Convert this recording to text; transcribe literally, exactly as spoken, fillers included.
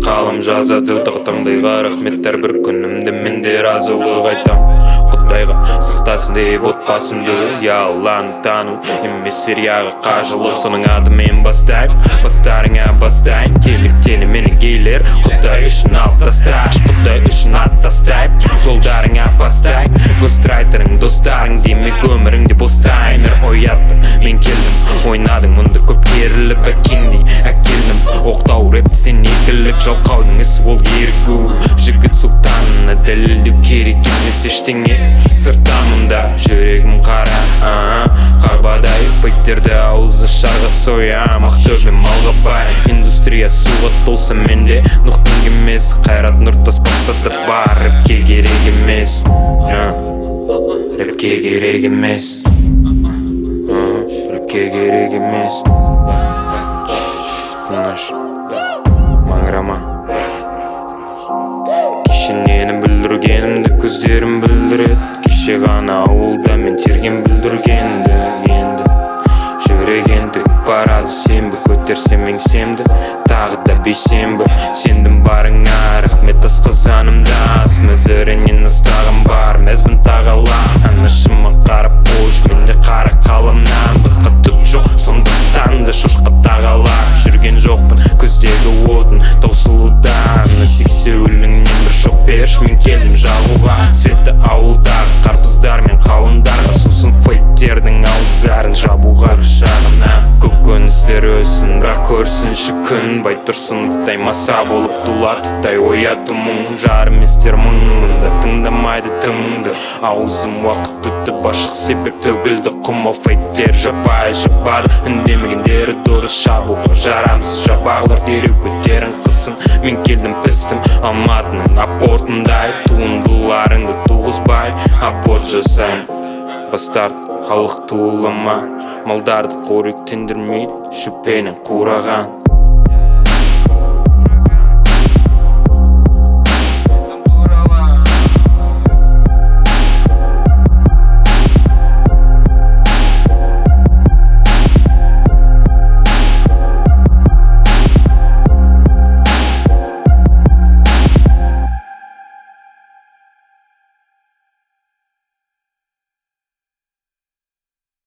қалам жазады тағатаңдайға рахметтер бір күнімді менде разылық айтам Құдайға сақтасын деп отбасымды Алланы тану емес серияға қажылық соның адымен бастайм бастарыңа бастайын келіктелі мені кейлер Құдай үшін алып тастайш Құдай үшін ат тастайм қолдарыңа бастайм гострайтерың достарың демек өміріңде бос таймер оятты мен келдім ойнадың мұнда көп керіліп әкеңдей әкелдім оқтау рэпті сен екілік жалқаудың ісі ол ерігу жігіт сұлтанына дәлелдеу керек емес ештеңе сыртамында жүрегім қара қарбадай фейктерді ауызы шарға соям ақтөбе малғабай индустрия суға толса менде нұқтың емес қайрат нұртас мақсаты бар рэпке керек емес рэпке керек емес рэпке керек емес тыныш маңырама кеше нені бүлдіргенімді көздерім білдіреді кеше ғана ауылда мен терген бүлдіргенді енді жүрегін тігіп барады сенбі көтерсем еңсемді тағы да бейсенбі сендім барыңа рахмет асқазанымда ас мәзірінен ыстағым бар мәзбін тағала анашыма қарап қойш менде қара қаламнан басқа түк жоқ сондықтан да шошқа тағалап жүрген жоқпын көздегі отын таусылудан сексеуіліңнен бір шоқ берш мен келдім жағуға светті ауылдағы қарбыздар мен қауындарға сосын фейктердің ауыздарын жабуға бір жағынан көкөністер өсін бірақ көрсінші күн байтұрсыновтай маса болып дулатовтай ояту мұң жарыместер мың мұнда тыңдамайды тыңды аузым уақыт өтті башық себеп төгілді құма фейктер жабай жабады үндемегендері дұрыс шабуға жарамсыз жабағылар дереу көтерін қысын мен келдім пістім алматының апортындай туындыларыңды туғызбай апорт жасайм бастарды халық туылама малдарды қоректендірмейді шөппенен қураған